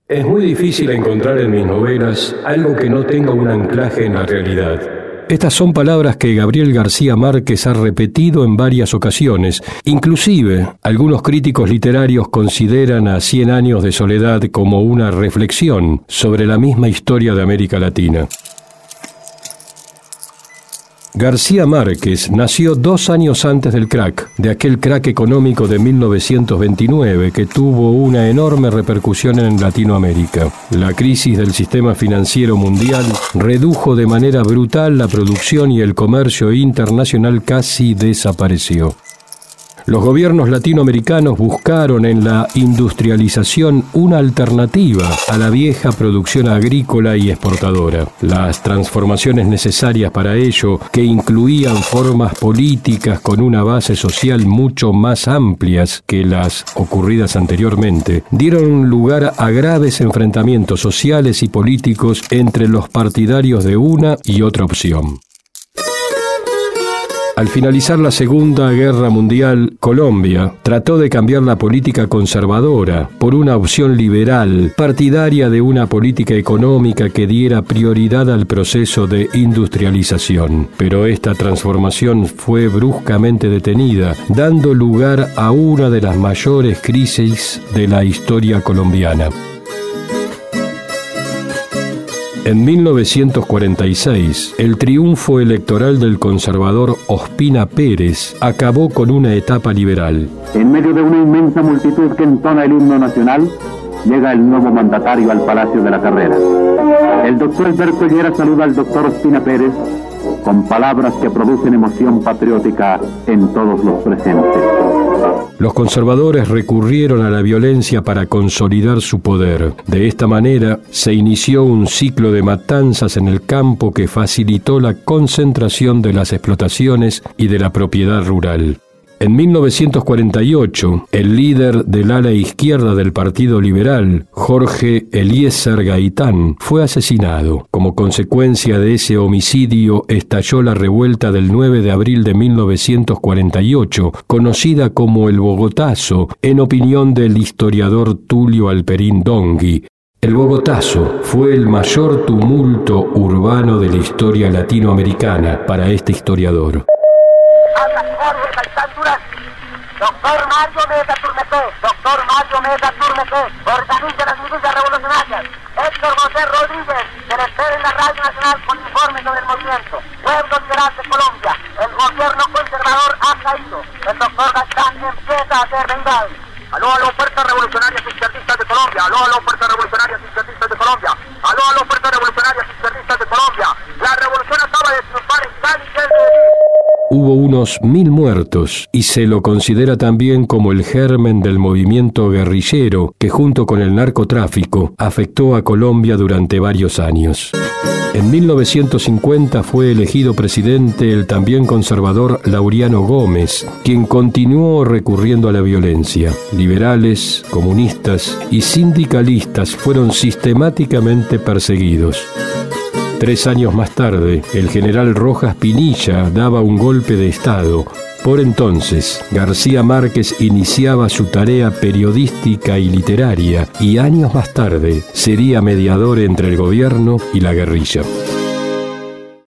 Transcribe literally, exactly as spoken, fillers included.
Es muy difícil encontrar en mis novelas algo que no tenga un anclaje en la realidad. Estas son palabras que Gabriel García Márquez ha repetido en varias ocasiones. Inclusive, algunos críticos literarios consideran a Cien años de soledad como una reflexión sobre la misma historia de América Latina. García Márquez nació dos años antes del crack, de aquel crack económico de mil novecientos veintinueve que tuvo una enorme repercusión en Latinoamérica. La crisis del sistema financiero mundial redujo de manera brutal la producción y el comercio internacional casi desapareció. Los gobiernos latinoamericanos buscaron en la industrialización una alternativa a la vieja producción agrícola y exportadora. Las transformaciones necesarias para ello, que incluían formas políticas con una base social mucho más amplias que las ocurridas anteriormente, dieron lugar a graves enfrentamientos sociales y políticos entre los partidarios de una y otra opción. Al finalizar la Segunda Guerra Mundial, Colombia trató de cambiar la política conservadora por una opción liberal, partidaria de una política económica que diera prioridad al proceso de industrialización. Pero esta transformación fue bruscamente detenida, dando lugar a una de las mayores crisis de la historia colombiana. En mil novecientos cuarenta y seis, el triunfo electoral del conservador Ospina Pérez acabó con una etapa liberal. En medio de una inmensa multitud que entona el himno nacional, llega el nuevo mandatario al Palacio de la Carrera. El doctor Alberto Llera saluda al doctor Ospina Pérez con palabras que producen emoción patriótica en todos los presentes. Los conservadores recurrieron a la violencia para consolidar su poder. De esta manera, se inició un ciclo de matanzas en el campo que facilitó la concentración de las explotaciones y de la propiedad rural. En mil novecientos cuarenta y ocho, el líder del ala izquierda del Partido Liberal, Jorge Eliezer Gaitán, fue asesinado. Como consecuencia de ese homicidio, estalló la revuelta del nueve de abril de mil novecientos cuarenta y ocho, conocida como el Bogotazo, en opinión del historiador Tulio Alperín Dongui. El Bogotazo fue el mayor tumulto urbano de la historia latinoamericana para este historiador. Doctor Mario Mesa Turmeté, doctor Mario Mesa Turmeté, organiza las milicias revolucionarias. Héctor José Rodríguez, que le espera en la Radio Nacional con informes sobre el movimiento. Pueblo liberal de Colombia, el gobierno conservador ha caído. El doctor Gaitán empieza a ser vengado. Aló, aló, fuerzas revolucionarias izquierdistas de Colombia. Aló, aló, fuerzas revolucionarias izquierdistas de Colombia. Aló, aló, fuerzas revolucionarias izquierdistas de Colombia. La revolución acaba de triunfar en Cali y en... Hubo unos mil muertos y se lo considera también como el germen del movimiento guerrillero que junto con el narcotráfico afectó a Colombia durante varios años. En mil novecientos cincuenta fue elegido presidente el también conservador Laureano Gómez, quien continuó recurriendo a la violencia. Liberales, comunistas y sindicalistas fueron sistemáticamente perseguidos. Tres años más tarde, el general Rojas Pinilla daba un golpe de Estado. Por entonces, García Márquez iniciaba su tarea periodística y literaria y años más tarde sería mediador entre el gobierno y la guerrilla.